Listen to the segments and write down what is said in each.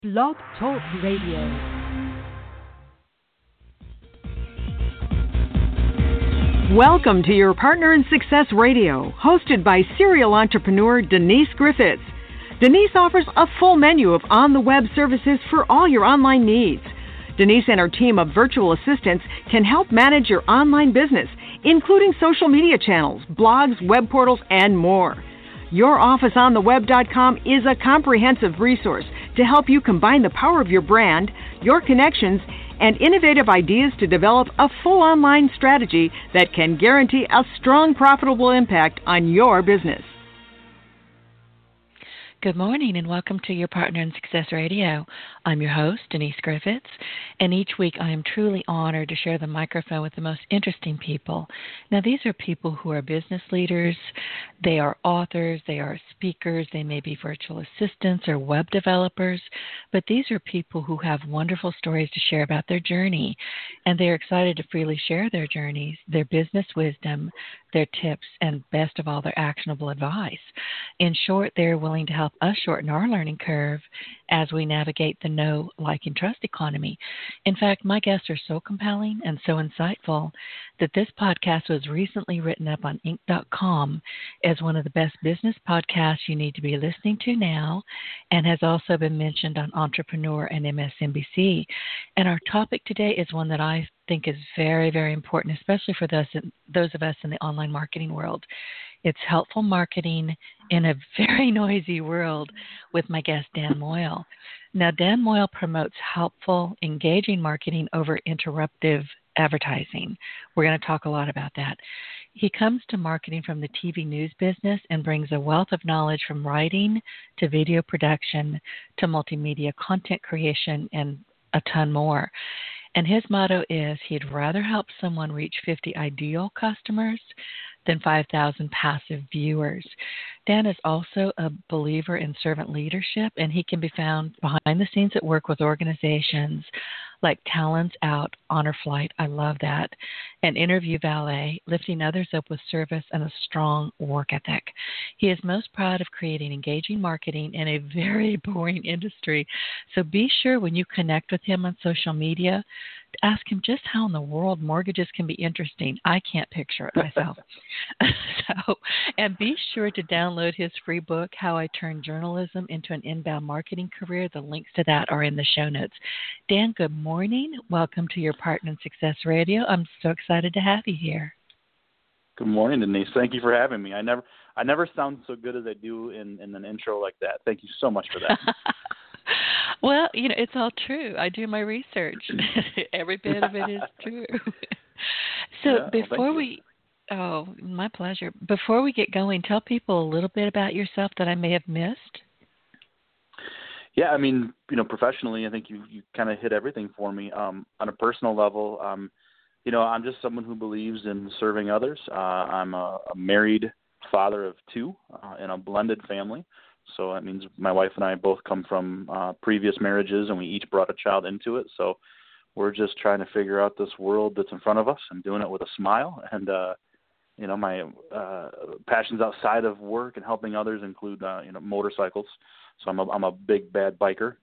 Blog Talk Radio. Welcome to Your Partner in Success Radio, hosted by serial entrepreneur Denise Griffiths. Denise offers a full menu of on-the-web services for all your online needs. Denise and her team of virtual assistants can help manage your online business, including social media channels, blogs, web portals, and more. YourOfficeOnTheWeb.com is a comprehensive resource to help you combine the power of your brand, your connections, and innovative ideas to develop a full online strategy that can guarantee a strong, profitable impact on your business. Good morning and welcome to Your Partner in Success Radio. I'm your host, Denise Griffiths, and each week I am truly honored to share the microphone with the most interesting people. Now, these are people who are business leaders, they are authors, they are speakers, they may be virtual assistants or web developers, but these are people who have wonderful stories to share about their journey, and they are excited to freely share their journeys, their business wisdom, their tips, and best of all, their actionable advice. In short, they're willing to help us shorten our learning curve as we navigate the know, like, and trust economy. In fact, my guests are so compelling and so insightful that this podcast was recently written up on Inc.com as one of the best business podcasts you need to be listening to now, and has also been mentioned on Entrepreneur and MSNBC. And our topic today is one that I think is very, very important, especially for those of us in the online marketing world. It's helpful marketing in a very noisy world with my guest, Dan Moyle. Now, Dan Moyle promotes helpful, engaging marketing over interruptive advertising. We're going to talk a lot about that. He comes to marketing from the TV news business and brings a wealth of knowledge from writing to video production to multimedia content creation and a ton more. And his motto is he'd rather help someone reach 50 ideal customers than 5,000 passive viewers. Dan is also a believer in servant leadership, and he can be found behind the scenes at work with organizations like Talents Out, Honor Flight, I love that, and Interview Valet, lifting others up with service and a strong work ethic. He is most proud of creating engaging marketing in a very boring industry, so be sure when you connect with him on social media to ask him just how in the world mortgages can be interesting. I can't picture it myself. And be sure to download his free book, How I Turned Journalism into an Inbound Marketing Career. The links to that are in the show notes. Dan, good morning. Welcome to Your Partner in Success Radio. I'm so excited to have you here. Good morning, Denise. Thank you for having me. I never sound so good as I do in an intro like that. Thank you so much for that. Well, it's all true. I do my research. Every bit of it is true. So my pleasure. Before we get going, tell people a little bit about yourself that I may have missed. Yeah, professionally, I think you kind of hit everything for me. On a personal level, I'm just someone who believes in serving others. I'm a married father of two in a blended family. So that means my wife and I both come from previous marriages, and we each brought a child into it. So we're just trying to figure out this world that's in front of us and doing it with a smile. And, my passions outside of work and helping others include, motorcycles. So I'm a big, bad biker.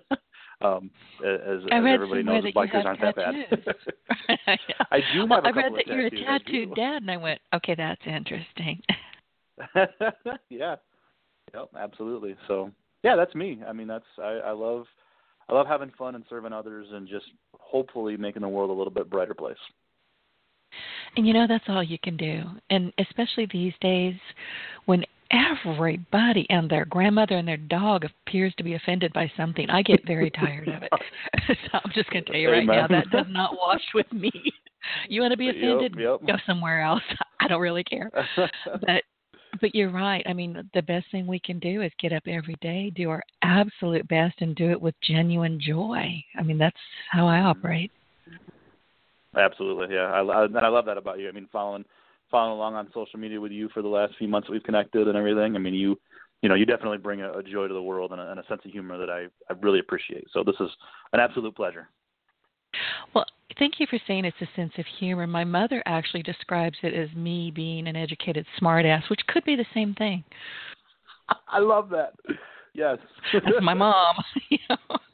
As everybody knows, bikers aren't that bad. I do have a couple of tattoos. I read that you're a tattooed dad, and I went, okay, that's interesting. Yeah. Yep, absolutely. So, yeah, that's me. I love having fun and serving others and just hopefully making the world a little bit brighter place. And that's all you can do. And especially these days when everybody and their grandmother and their dog appears to be offended by something, I get very tired of it. So I'm just going to tell you right now, that does not wash with me. You want to be offended? Yep. Go somewhere else. I don't really care. But you're right. The best thing we can do is get up every day, do our absolute best, and do it with genuine joy. That's how I operate. Absolutely, yeah. I love that about you. Following along on social media with you for the last few months that we've connected and everything. You definitely bring a joy to the world and a sense of humor that I really appreciate. So this is an absolute pleasure. Well, thank you for saying it's a sense of humor. My mother actually describes it as me being an educated smartass, which could be the same thing. I love that. Yes. That's my mom.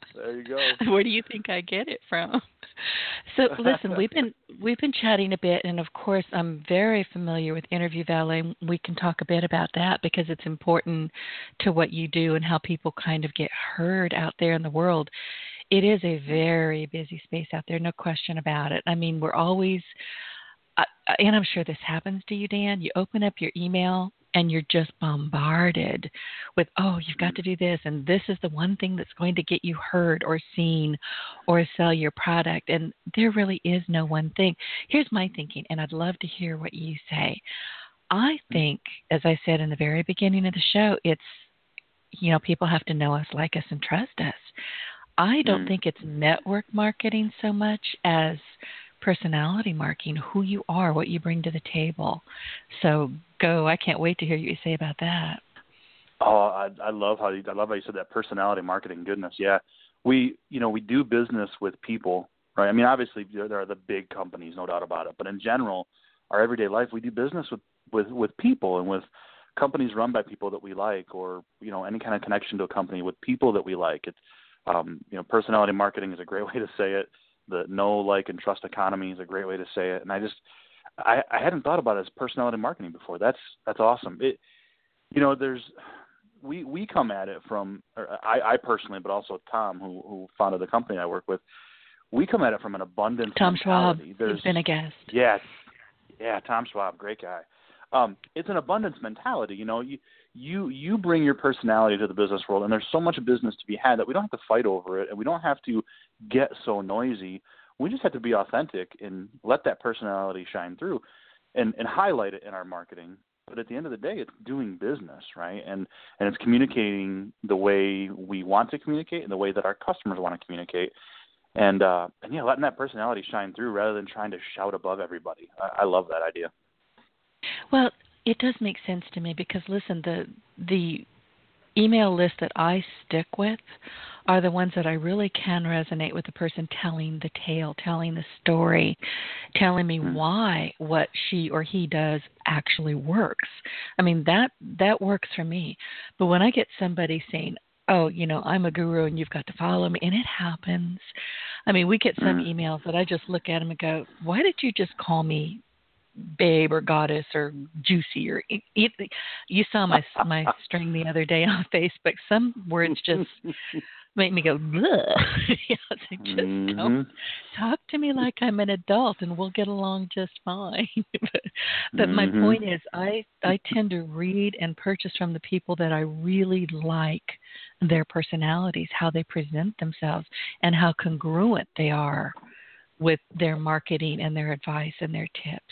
go. Where do you think I get it from? So listen, we've been chatting a bit, and of course, I'm very familiar with Interview Valet. We can talk a bit about that because it's important to what you do and how people kind of get heard out there in the world. It is a very busy space out there, no question about it. I mean, we're always, and I'm sure this happens to you, Dan. You open up your email and you're just bombarded with, oh, you've got to do this, and this is the one thing that's going to get you heard or seen or sell your product. And there really is no one thing. Here's my thinking, and I'd love to hear what you say. I think, as I said in the very beginning of the show, it's, people have to know us, like us, and trust us. I don't think it's network marketing so much as personality marketing, who you are, what you bring to the table. So go. I can't wait to hear what you say about that. Oh, I love how you said that, personality marketing. Goodness, yeah. We do business with people, right? I mean, obviously there are the big companies, no doubt about it. But in general, our everyday life, we do business with people and with companies run by people that we like, or any kind of connection to a company with people that we like. It's personality marketing is a great way to say it. The know, like, and trust economy is a great way to say it. And I hadn't thought about it as personality marketing before. That's awesome. We come at it from, I personally, but also Tom, who founded the company I work with, we come at it from an abundance Tom mentality. Schwab, he's been a guest. Yeah, Tom Schwab, great guy. It's an abundance mentality. You bring your personality to the business world, and there's so much business to be had that we don't have to fight over it, and we don't have to get so noisy. We just have to be authentic and let that personality shine through and highlight it in our marketing. But at the end of the day, it's doing business, right? And it's communicating the way we want to communicate and the way that our customers want to communicate. And letting that personality shine through rather than trying to shout above everybody. I love that idea. Well, it does make sense to me because, listen, the email list that I stick with are the ones that I really can resonate with the person telling the tale, telling the story, telling me why what she or he does actually works. I mean, that works for me. But when I get somebody saying, oh, I'm a guru and you've got to follow me, and it happens. I mean, we get some emails that I just look at them and go, why did you just call me babe or goddess or juicy or you saw my string the other day on Facebook. Some words just make me go just don't talk to me like I'm an adult and we'll get along just fine. but my point is I tend to read and purchase from the people that I really like their personalities, how they present themselves, and how congruent they are with their marketing and their advice and their tips.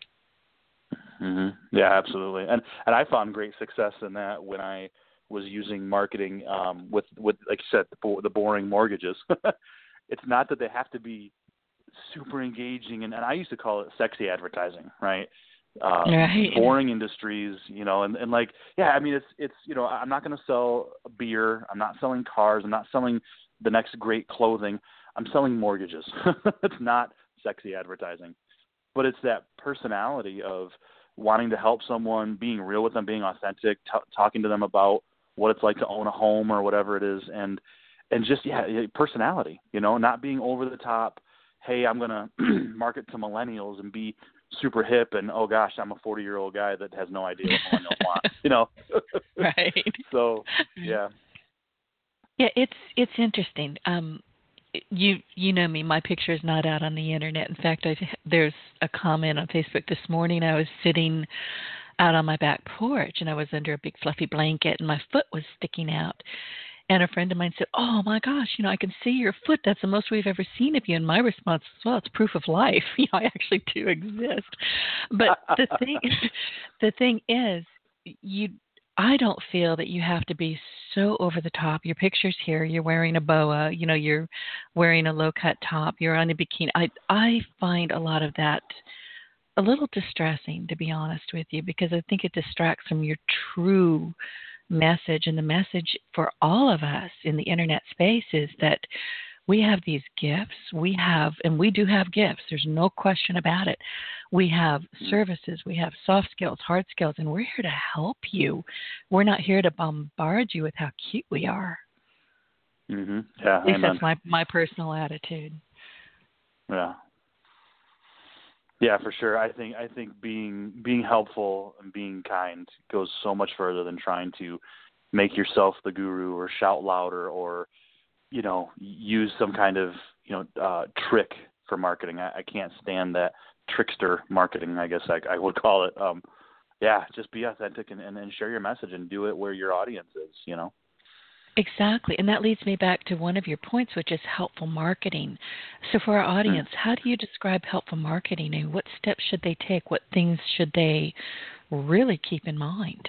Yeah, absolutely. And I found great success in that when I was using marketing with like you said, the boring mortgages. It's not that they have to be super engaging, and I used to call it sexy advertising, right? Right. Boring industries, and like, yeah, I mean, it's I'm not going to sell beer. I'm not selling cars. I'm not selling the next great clothing. I'm selling mortgages. It's not sexy advertising, but it's that personality of wanting to help someone, being real with them, being authentic, talking to them about what it's like to own a home or whatever it is, and just personality, not being over the top. Hey, I'm gonna market to millennials and be super hip, and oh gosh, I'm a 40-year-old guy that has no idea what millennials want, Right. So yeah, it's interesting. You know me, my picture is not out on the internet. In fact, there's a comment on Facebook this morning. I was sitting out on my back porch and I was under a big fluffy blanket and my foot was sticking out. And a friend of mine said, oh my gosh, I can see your foot. That's the most we've ever seen of you. And my response was, well, it's proof of life. I actually do exist. But the thing is, I don't feel that you have to be so over the top. Your picture's here. You're wearing a boa. You're wearing a low-cut top. You're on a bikini. I find a lot of that a little distressing, to be honest with you, because I think it distracts from your true message. And the message for all of us in the internet space is that we have these gifts. We do have gifts. There's no question about it. We have services. We have soft skills, hard skills, and we're here to help you. We're not here to bombard you with how cute we are. Yeah, At least amen. that's my personal attitude. Yeah. Yeah, for sure. I think being helpful and being kind goes so much further than trying to make yourself the guru or shout louder or, use some kind of, trick for marketing. I can't stand that trickster marketing, I guess I would call it. Yeah, just be authentic and share your message and do it where your audience is. Exactly. And that leads me back to one of your points, which is helpful marketing. So for our audience, how do you describe helpful marketing, and what steps should they take? What things should they really keep in mind?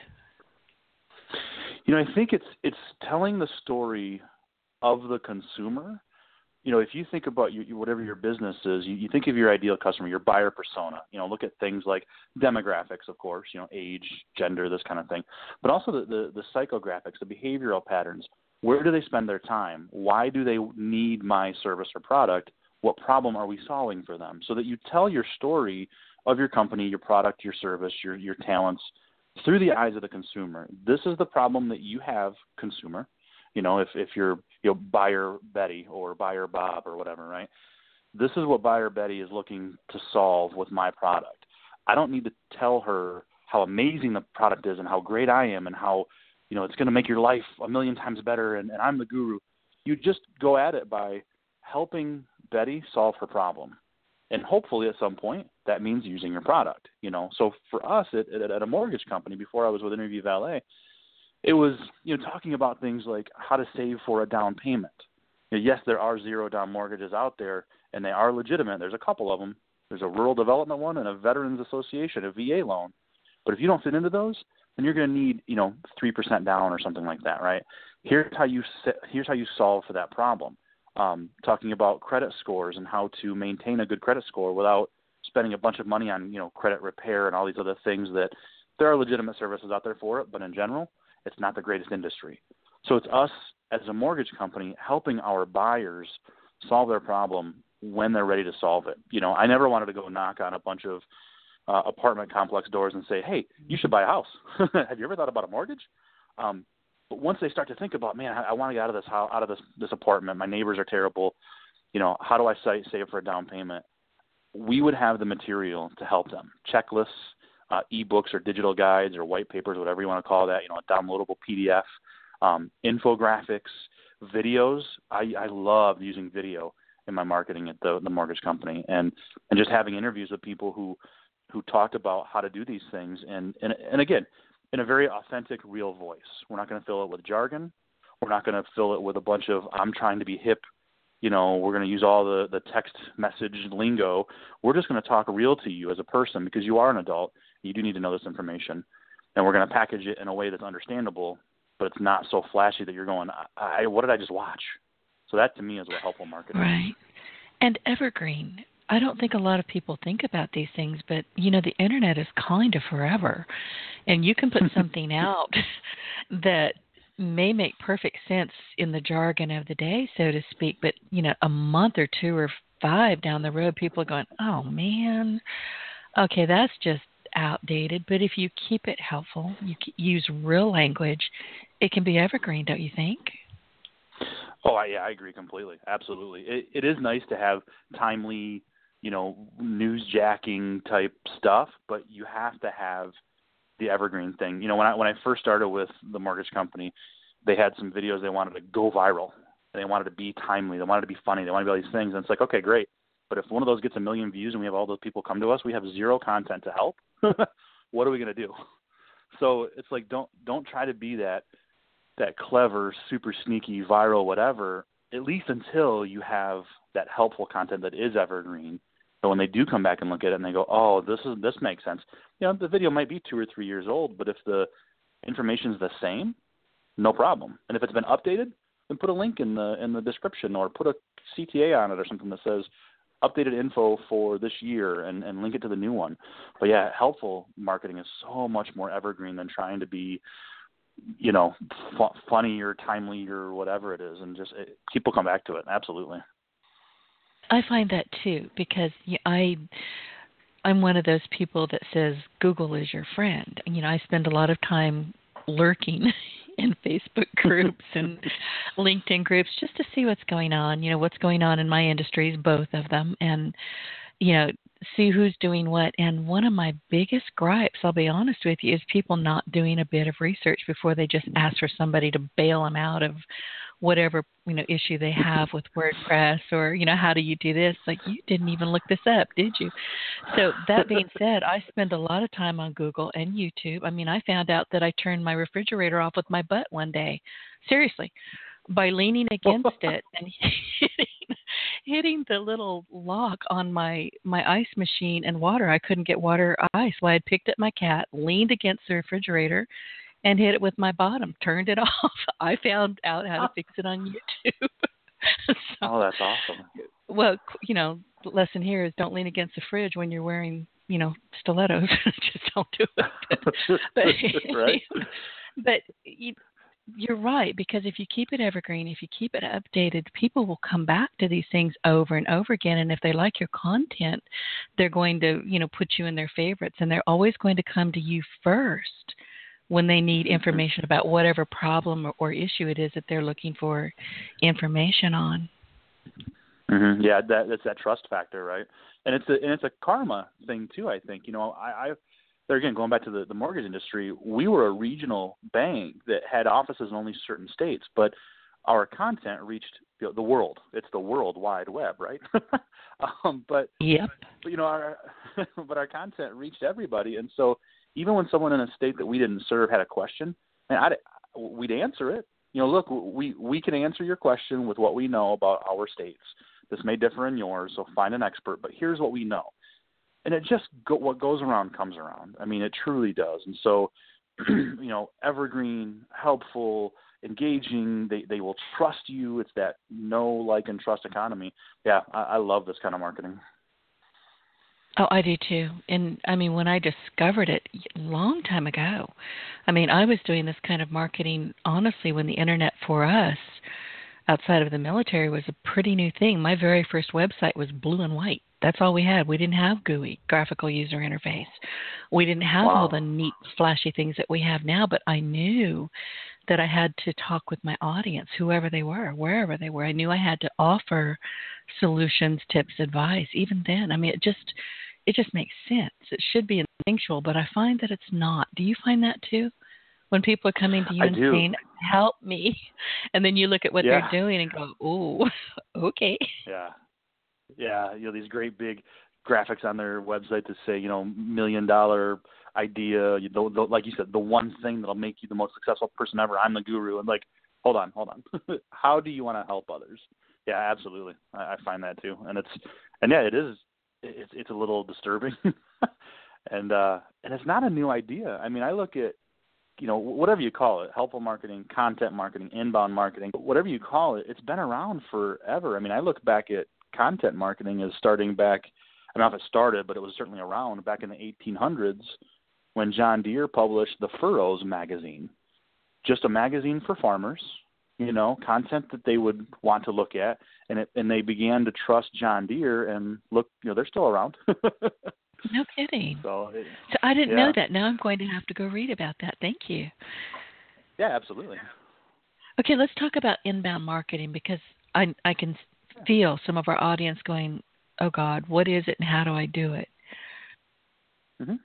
I think it's telling the story of the consumer. If you think about whatever your business is, you think of your ideal customer, your buyer persona. Look at things like demographics, of course, age, gender, this kind of thing, but also the psychographics, the behavioral patterns. Where do they spend their time? Why do they need my service or product? What problem are we solving for them? So that you tell your story of your company, your product, your service, your talents through the eyes of the consumer. This is the problem that you have, consumer. If you're buyer Betty or buyer Bob or whatever, right? This is what buyer Betty is looking to solve with my product. I don't need to tell her how amazing the product is and how great I am and how, it's going to make your life a million times better and I'm the guru. You just go at it by helping Betty solve her problem. And hopefully at some point that means using your product, So for us at a mortgage company, before I was with Interview Valet, it was, talking about things like how to save for a down payment. Yes, there are zero down mortgages out there, and they are legitimate. There's a couple of them. There's a rural development one and a Veterans Association, a VA loan. But if you don't fit into those, then you're going to need, 3% down or something like that, right? Here's how you solve for that problem. Talking about credit scores and how to maintain a good credit score without spending a bunch of money on, credit repair and all these other things that there are legitimate services out there for it, but in general, it's not the greatest industry. So it's us as a mortgage company helping our buyers solve their problem when they're ready to solve it. I never wanted to go knock on a bunch of apartment complex doors and say, hey, you should buy a house. Have you ever thought about a mortgage? But once they start to think about, man, I want to get out of this house, out of this apartment. My neighbors are terrible. How do I save for a down payment? We would have the material to help them. Checklists, ebooks or digital guides or white papers, whatever you want to call that, a downloadable PDF, infographics, videos. I love using video in my marketing at the mortgage company and just having interviews with people who talked about how to do these things. And again, in a very authentic, real voice. We're not going to fill it with jargon. We're not going to fill it with a bunch of, I'm trying to be hip. We're going to use all the text message lingo. We're just going to talk real to you as a person because you are an adult. You do need to know this information. And we're going to package it in a way that's understandable, but it's not so flashy that you're going, what did I just watch? So that to me is what helpful marketing is. Right. And evergreen. I don't think a lot of people think about these things, but, the internet is kind of forever. And you can put something out that may make perfect sense in the jargon of the day, so to speak, but, a month or 2 or 5 down the road, people are going, oh, man, okay, that's just outdated. But if you keep it helpful, you use real language, it can be evergreen, don't you think? Oh, yeah, I agree completely. Absolutely. It is nice to have timely, newsjacking type stuff, but you have to have the evergreen thing. When I first started with the mortgage company, they had some videos they wanted to go viral. And they wanted to be timely. They wanted to be funny. They wanted to be all these things. And it's like, okay, great. But if one of those gets 1 million views and we have all those people come to us, we have zero content to help. What are we going to do? So it's like, don't try to be that clever, super sneaky, viral, whatever, at least until you have that helpful content that is evergreen. So when they do come back and look at it and they go, oh, this makes sense. The video might be 2 or 3 years old, but if the information is the same, no problem. And if it's been updated, then put a link in the description or put a CTA on it or something that says updated info for this year and link it to the new one. But yeah, helpful marketing is so much more evergreen than trying to be, funny or timely or whatever it is. And just people come back to it. Absolutely. I find that too, because I'm one of those people that says Google is your friend. I spend a lot of time lurking in Facebook groups and LinkedIn groups just to see what's going on, what's going on in my industries, both of them, and, see who's doing what. And one of my biggest gripes, I'll be honest with you, is people not doing a bit of research before they just ask for somebody to bail them out of whatever, issue they have with WordPress or, how do you do this? Like, you didn't even look this up, did you? So that being said, I spend a lot of time on Google and YouTube. I mean, I found out that I turned my refrigerator off with my butt one day. Seriously. By leaning against it and hitting the little lock on my ice machine and water. I couldn't get water or ice. Well, I had picked up my cat, leaned against the refrigerator, and hit it with my bottom, turned it off. I found out how to fix it on YouTube. Oh, that's awesome. Well, lesson here is don't lean against the fridge when you're wearing, stilettos. Just don't do it. But, right. But you're right, because if you keep it evergreen, if you keep it updated, people will come back to these things over and over again. And if they like your content, they're going to, put you in their favorites. And they're always going to come to you first when they need information about whatever problem or issue it is that they're looking for information on. Mm-hmm. Yeah, that's that trust factor, right? And it's a karma thing too, I think. There again, going back to the mortgage industry, we were a regional bank that had offices in only certain states, but our content reached the world. It's the World Wide Web, right? But yep. But our content reached everybody, and so even when someone in a state that we didn't serve had a question, we'd answer it. Look, we can answer your question with what we know about our states. This may differ in yours, so find an expert. But here's what we know. And it just what goes around comes around. I mean, it truly does. And so, evergreen, helpful, engaging. They will trust you. It's that know, like, and trust economy. Yeah, I love this kind of marketing. Oh, I do too. And I mean, when I discovered it a long time ago, I mean, I was doing this kind of marketing, honestly, when the internet for us outside of the military was a pretty new thing. My very first website was blue and white. That's all we had. We didn't have GUI, graphical user interface. We didn't have all the neat, flashy things that we have now, but I knew that I had to talk with my audience, whoever they were, wherever they were. I knew I had to offer solutions, tips, advice. Even then, I mean, it just makes sense. It should be instinctual, but I find that it's not. Do you find that too? When people are coming to you and saying, help me, and then you look at what they're doing and go, ooh, okay. Yeah, these great big graphics on their website that say, $1 million idea, like you said, the one thing that'll make you the most successful person ever. I'm the guru. And like, hold on. How do you want to help others? Yeah, absolutely. I find that too. It's a little disturbing. and it's not a new idea. I mean, I look at, whatever you call it, helpful marketing, content marketing, inbound marketing, whatever you call it, it's been around forever. I mean, I look back at content marketing as starting back, I don't know if it started, but it was certainly around back in the 1800s when John Deere published the Furrows magazine, just a magazine for farmers, content that they would want to look at. And they began to trust John Deere and look, they're still around. No kidding. So I didn't know that. Now I'm going to have to go read about that. Thank you. Yeah, absolutely. Okay, let's talk about inbound marketing, because I can feel some of our audience going, oh God, what is it and how do I do it? Mm-hmm.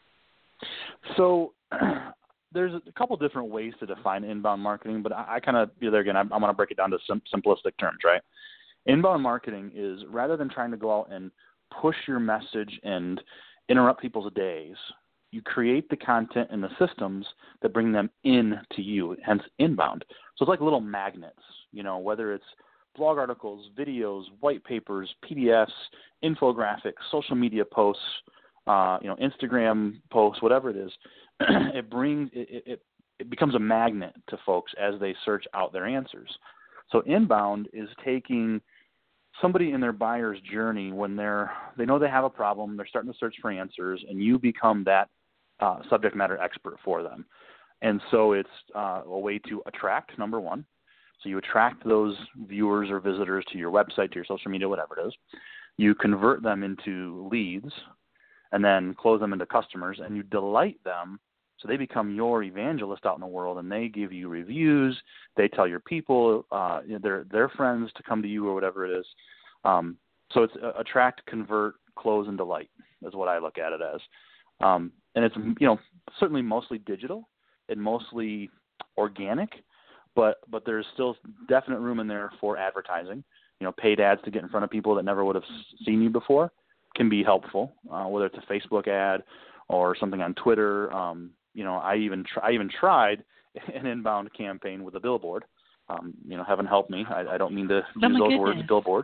So there's a couple different ways to define inbound marketing, but I kind of, there again, I'm going to break it down to some simplistic terms, right? Inbound marketing is, rather than trying to go out and push your message and interrupt people's days, you create the content and the systems that bring them in to you, hence inbound. So it's like little magnets, whether it's blog articles, videos, white papers, PDFs, infographics, social media posts, Instagram posts, whatever it is. It becomes a magnet to folks as they search out their answers. So inbound is taking somebody in their buyer's journey when they know they have a problem, they're starting to search for answers, and you become that subject matter expert for them. And so it's a way to attract, number one. So you attract those viewers or visitors to your website, to your social media, whatever it is. You convert them into leads and then close them into customers, and you delight them So they become your evangelist out in the world, and they give you reviews. They tell your people, their friends to come to you or whatever it is. So it's attract, convert, close, and delight is what I look at it as. And it's, certainly mostly digital and mostly organic, but there's still definite room in there for advertising. Paid ads to get in front of people that never would have seen you before can be helpful, whether it's a Facebook ad or something on Twitter. I even tried an inbound campaign with a billboard. Heaven help me. I don't mean to use those words, billboard.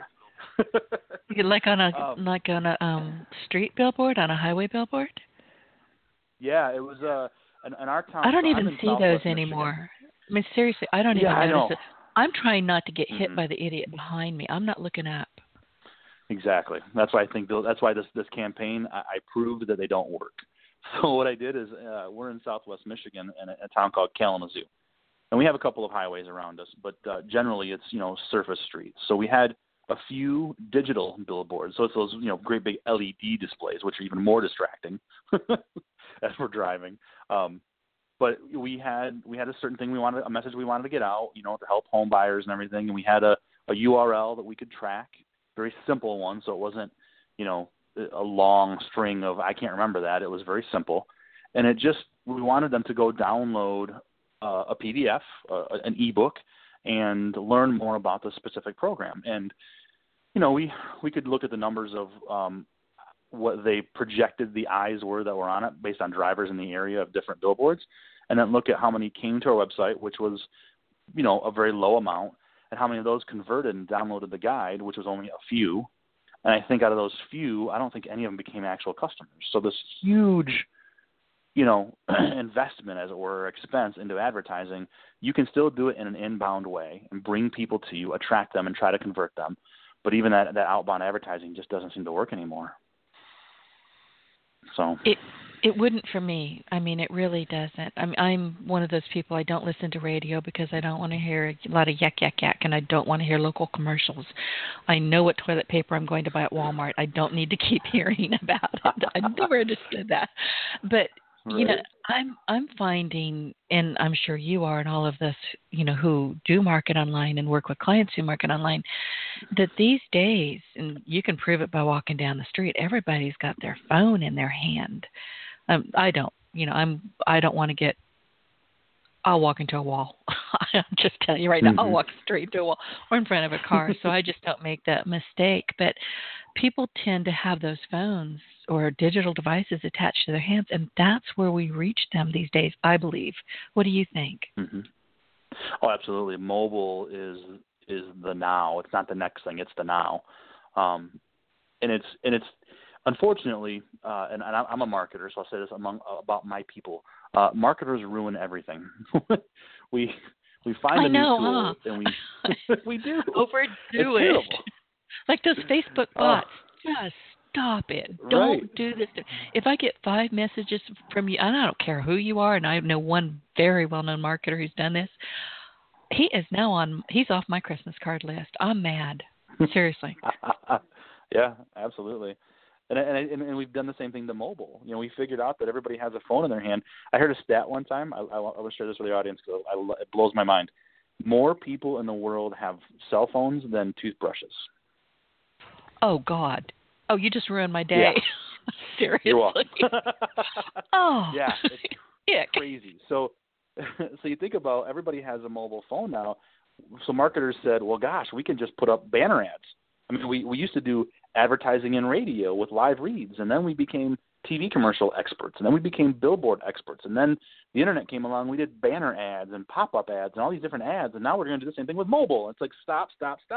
like on a street billboard, on a highway billboard? Yeah, it was in our town. I don't even see those anymore. Michigan. I mean, seriously, I don't even notice notice it. I'm trying not to get hit by the idiot behind me. I'm not looking up. Exactly. That's why I think that's why this campaign I proved that they don't work. So what I did is we're in Southwest Michigan in a town called Kalamazoo, and we have a couple of highways around us, but generally it's surface streets. So we had a few digital billboards. So it's those great big LED displays, which are even more distracting as we're driving. But we had a certain thing a message we wanted to get out, to help home buyers and everything. And we had a URL that we could track, very simple one. So it wasn't, a long string of, I can't remember that. It was very simple. And we wanted them to go download a PDF, an ebook, and learn more about the specific program. And, we could look at the numbers of what they projected the eyes were that were on it based on drivers in the area of different billboards, and then look at how many came to our website, which was, a very low amount, and how many of those converted and downloaded the guide, which was only a few. And I think out of those few, I don't think any of them became actual customers. So this huge, investment, as it were, or expense into advertising, you can still do it in an inbound way and bring people to you, attract them, and try to convert them. But even that outbound advertising just doesn't seem to work anymore. So it wouldn't for me. I mean, it really doesn't. I'm one of those people. I don't listen to radio because I don't want to hear a lot of yak, and I don't want to hear local commercials. I know what toilet paper I'm going to buy at Walmart. I don't need to keep hearing about it. I never understood that. But right. I'm finding, and I'm sure you are, and all of this, who do market online and work with clients who market online, that these days, and you can prove it by walking down the street, everybody's got their phone in their hand. I don't, I don't want to get. I'll walk into a wall. I'm just telling you right now, I'll walk straight to a wall or in front of a car. So I just don't make that mistake. But people tend to have those phones or digital devices attached to their hands, and that's where we reach them these days, I believe. What do you think? Mm-hmm. Oh, absolutely. Mobile is the now. It's not the next thing. It's the now. And it's unfortunately, and I'm a marketer, so I'll say this about my people. Marketers ruin everything. we find a new tool, and we do overdo it. Like those Facebook bots. Just stop it. Don't do this. If I get 5 messages from you, and I don't care who you are, and I know one very well-known marketer who's done this. He is now he's off my Christmas card list. I'm mad. Seriously. Yeah, absolutely. And we've done the same thing to mobile. We figured out that everybody has a phone in their hand. I heard a stat one time. I want to share this with the audience because it blows my mind. More people in the world have cell phones than toothbrushes. Oh, God. Oh, you just ruined my day. Yeah. Seriously. You're welcome. Oh. Yeah, it's crazy. So you think about everybody has a mobile phone now. So marketers said, well, gosh, we can just put up banner ads. I mean, we used to do advertising in radio with live reads, and then we became TV commercial experts, and then we became billboard experts, and then the internet came along. We did banner ads and pop-up ads and all these different ads, and now we're going to do the same thing with mobile. It's like stop.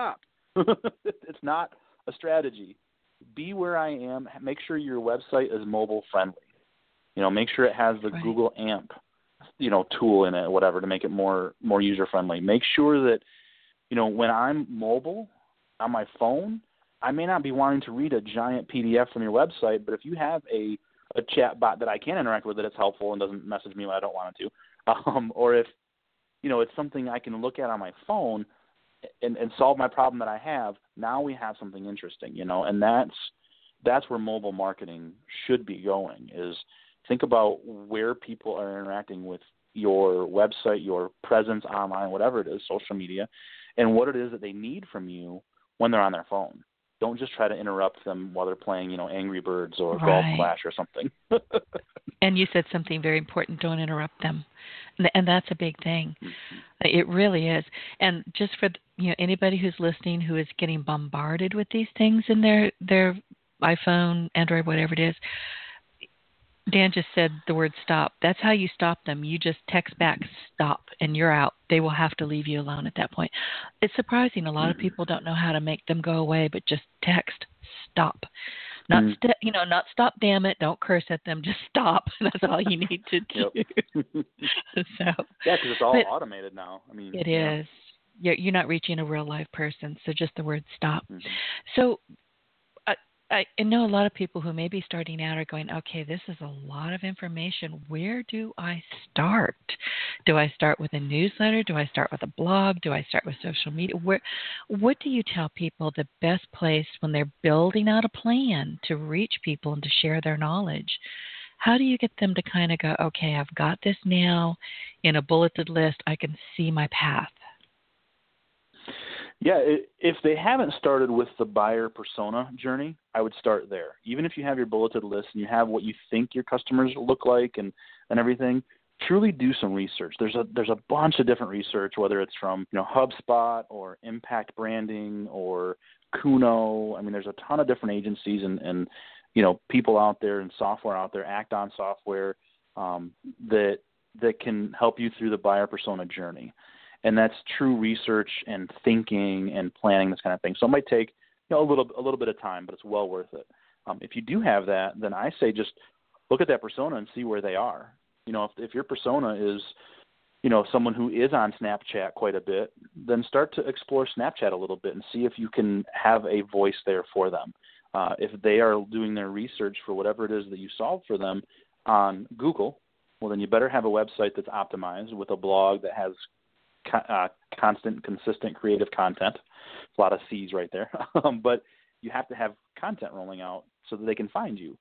It's not a strategy. Be where I am. Make sure your website is mobile friendly. Make sure it has the Google AMP, tool in it, whatever, to make it more user friendly. Make sure that, when I'm mobile on my phone, I may not be wanting to read a giant PDF from your website, but if you have a chat bot that I can interact with, that it's helpful and doesn't message me when I don't want it to, or if, it's something I can look at on my phone and solve my problem that I have, now we have something interesting, and that's where mobile marketing should be going, is Think about where people are interacting with your website, your presence online, whatever it is, social media, and what it is that they need from you when they're on their phone. Don't just try to interrupt them while they're playing, Angry Birds or Golf Clash or something. And you said something very important. Don't interrupt them. And that's a big thing. It really is. And just for anybody who's listening who is getting bombarded with these things in their iPhone, Android, whatever it is, Dan just said the word stop. That's how you stop them. You just text back stop and you're out. They will have to leave you alone at that point. It's surprising. A lot of people don't know how to make them go away, but just text stop. Not not stop, damn it. Don't curse at them. Just stop. That's all you need to do. Yeah, because it's all automated now. I mean, it is. You're not reaching a real live person, so just the word stop. Mm-hmm. So I know a lot of people who may be starting out are going, okay, this is a lot of information. Where do I start? Do I start with a newsletter? Do I start with a blog? Do I start with social media? What do you tell people the best place when they're building out a plan to reach people and to share their knowledge? How do you get them to kind of go, okay, I've got this now in a bulleted list. I can see my path. Yeah, if they haven't started with the buyer persona journey, I would start there. Even if you have your bulleted list and you have what you think your customers look like and everything, truly do some research. There's a bunch of different research, whether it's from HubSpot or Impact Branding or Kuno. I mean, there's a ton of different agencies and people out there and software out there, Act-On software, that can help you through the buyer persona journey. And that's true research and thinking and planning, this kind of thing. So it might take a little bit of time, but it's well worth it. If you do have that, then I say just look at that persona and see where they are. If your persona is, someone who is on Snapchat quite a bit, then start to explore Snapchat a little bit and see if you can have a voice there for them. If they are doing their research for whatever it is that you solve for them on Google, well, then you better have a website that's optimized with a blog that has constant, consistent, creative content. It's a lot of C's right there. But you have to have content rolling out so that they can find you.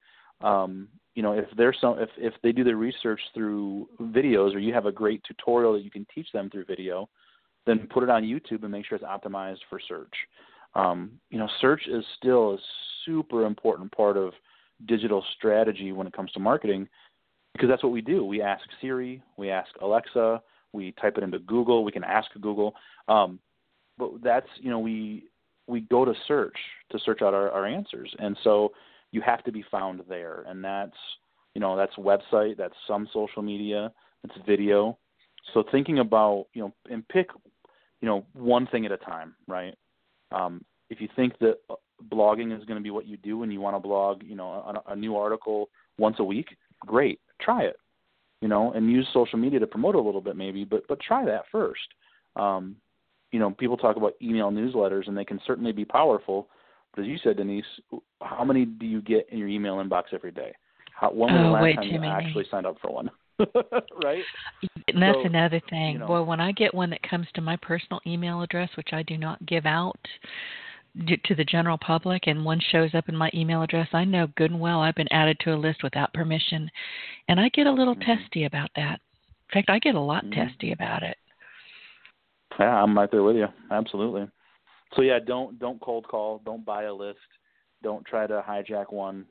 If they do their research through videos, or you have a great tutorial that you can teach them through video, then put it on YouTube and make sure it's optimized for search. Search is still a super important part of digital strategy when it comes to marketing, because that's what we do. We ask Siri, we ask Alexa, we type it into Google, we can ask Google. But that's, we go to search out our answers. And so you have to be found there. And that's website, that's some social media, that's video. So thinking about, and pick, one thing at a time, right? If you think that blogging is going to be what you do and you want to blog, a new article once a week, great, try it. And use social media to promote a little bit maybe, but try that first. People talk about email newsletters, and they can certainly be powerful. But as you said, Denise, how many do you get in your email inbox every day? When was the last time you actually signed up for one? Right? And that's another thing. Well, when I get one that comes to my personal email address, which I do not give out to the general public, and one shows up in my email address, I know good and well I've been added to a list without permission, and I get a little testy about that. In fact, I get a lot testy about it. Yeah, I'm right there with you. Absolutely. So yeah, don't cold call, don't buy a list, don't try to hijack one.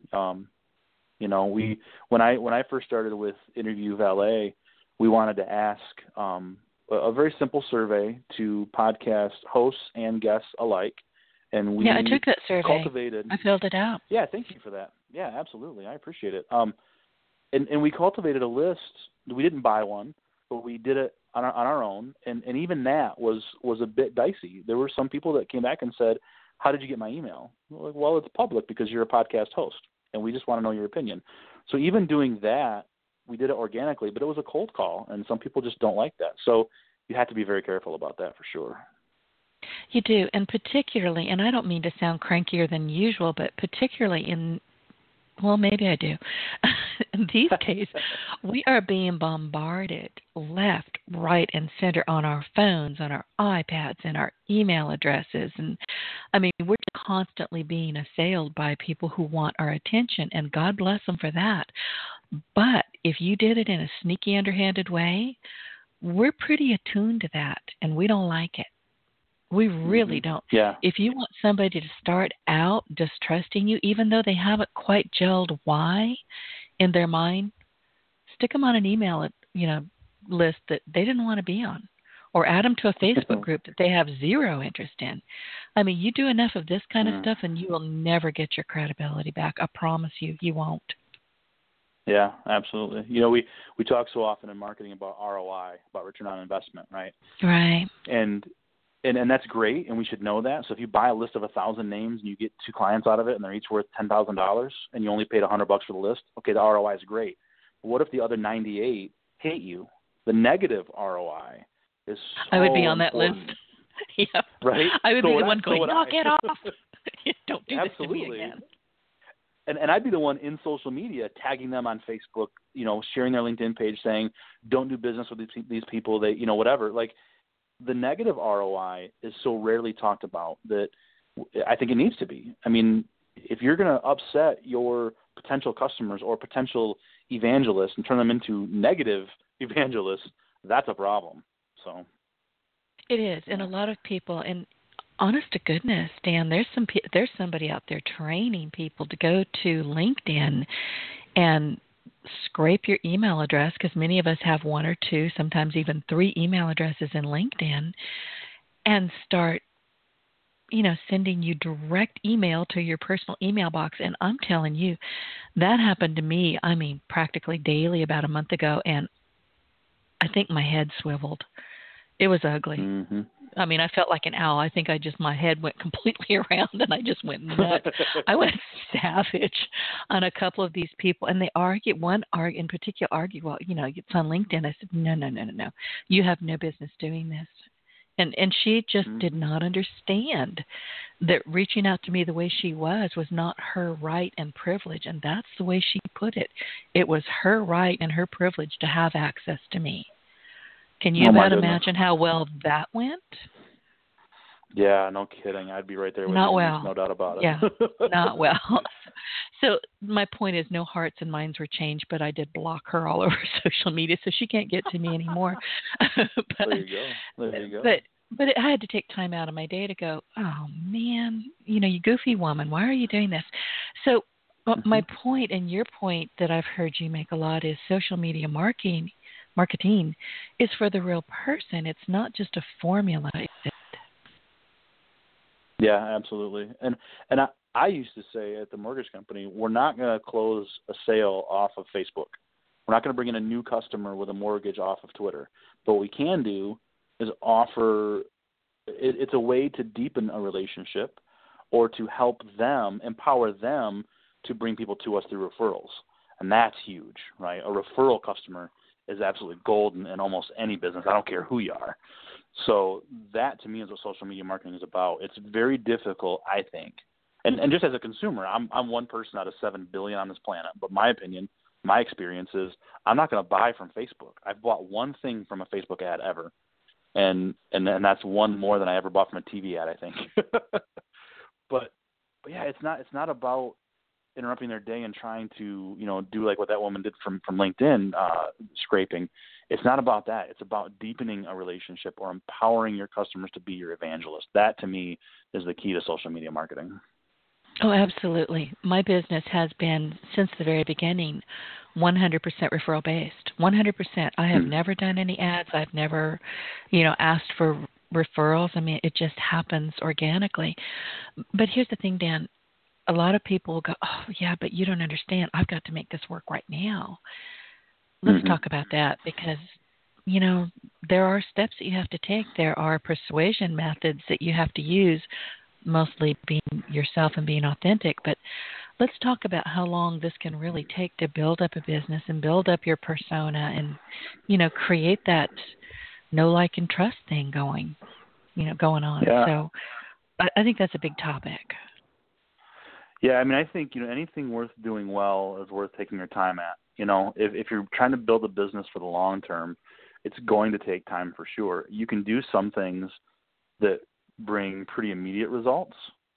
When I first started with Interview Valet, we wanted to ask a very simple survey to podcast hosts and guests alike. And I took that survey. Cultivated. I filled it out. Yeah, thank you for that. Yeah, absolutely. I appreciate it. And we cultivated a list. We didn't buy one, but we did it on our own. And even that was a bit dicey. There were some people that came back and said, "How did you get my email?" Well, it's public because you're a podcast host, and we just want to know your opinion. So even doing that, we did it organically, but it was a cold call, and some people just don't like that. So you have to be very careful about that for sure. You do, and particularly, and I don't mean to sound crankier than usual, but particularly Well, maybe I do. These days, we are being bombarded left, right, and center on our phones, on our iPads, and our email addresses. And I mean, we're constantly being assailed by people who want our attention, and God bless them for that. But if you did it in a sneaky, underhanded way, we're pretty attuned to that, and we don't like it. We really don't. Yeah. If you want somebody to start out distrusting you, even though they haven't quite gelled why in their mind, stick them on an email list that they didn't want to be on, or add them to a Facebook group that they have zero interest in. I mean, you do enough of this kind of stuff, and you will never get your credibility back. I promise you, you won't. Yeah, absolutely. You know, we talk so often in marketing about ROI, about return on investment, right? Right. And that's great, and we should know that. So if you buy a list of 1,000 names and you get 2 clients out of it, and they're each worth $10,000, and you only paid $100 for the list, okay, the ROI is great. But what if the other 98 hate you? The negative ROI is so I would be on important. that list. Yeah. Right? I would so be the one going, knock it off. Don't do Absolutely. this to me again. And I'd be the one in social media tagging them on Facebook, sharing their LinkedIn page saying, don't do business with these people, they, whatever. Like, the negative ROI is so rarely talked about that I think it needs to be. I mean, if you're going to upset your potential customers or potential evangelists and turn them into negative evangelists, that's a problem. So it is. And a lot of people, and honest to goodness, Dan, there's somebody out there training people to go to LinkedIn and scrape your email address, because many of us have 1 or 2, sometimes even 3 email addresses in LinkedIn, and start, sending you direct email to your personal email box. And I'm telling you, that happened to me, practically daily about a month ago, and I think my head swiveled. It was ugly. Mm-hmm. I felt like an owl. I think my head went completely around, and I just went nuts. I went savage on a couple of these people, and they argued. One in particular argued, well, it's on LinkedIn. I said, no. You have no business doing this. And she just did not understand that reaching out to me the way she was not her right and privilege, and that's the way she put it. It was her right and her privilege to have access to me. Can you imagine how well that went? Yeah, no kidding. I'd be right there with Not you. well. There's no doubt about it. Yeah, not well. So my point is, no hearts and minds were changed, but I did block her all over social media, so she can't get to me anymore. There you go. But I had to take time out of my day to go, oh, man, you goofy woman, why are you doing this? So my point, and your point that I've heard you make a lot, is social media marketing is for the real person. It's not just a formula. Yeah, absolutely. And I used to say at the mortgage company, we're not going to close a sale off of Facebook. We're not going to bring in a new customer with a mortgage off of Twitter. But what we can do is offer it's a way to deepen a relationship or to help them, empower them to bring people to us through referrals. And that's huge, right? A referral customer is absolutely golden in almost any business. I don't care who you are. So that, to me, is what social media marketing is about. It's very difficult, I think. And just as a consumer, I'm one person out of 7 billion on this planet. But my opinion, my experience is I'm not going to buy from Facebook. I've bought one thing from a Facebook ad ever. And that's one more than I ever bought from a TV ad, I think. but yeah, it's not about interrupting their day and trying to, do like what that woman did from LinkedIn, scraping. It's not about that. It's about deepening a relationship or empowering your customers to be your evangelist. That, to me, is the key to social media marketing. Oh, absolutely. My business has been, since the very beginning, 100% referral based. 100%. I have never done any ads. I've never, asked for referrals. It just happens organically. But here's the thing, Dan. A lot of people will go, oh, yeah, but you don't understand. I've got to make this work right now. Let's talk about that, because, there are steps that you have to take. There are persuasion methods that you have to use, mostly being yourself and being authentic. But let's talk about how long this can really take to build up a business and build up your persona and, create that know, like, and trust thing going on. Yeah. So I think that's a big topic. Yeah, I mean, I think, anything worth doing well is worth taking your time at. If you're trying to build a business for the long term, it's going to take time for sure. You can do some things that bring pretty immediate results.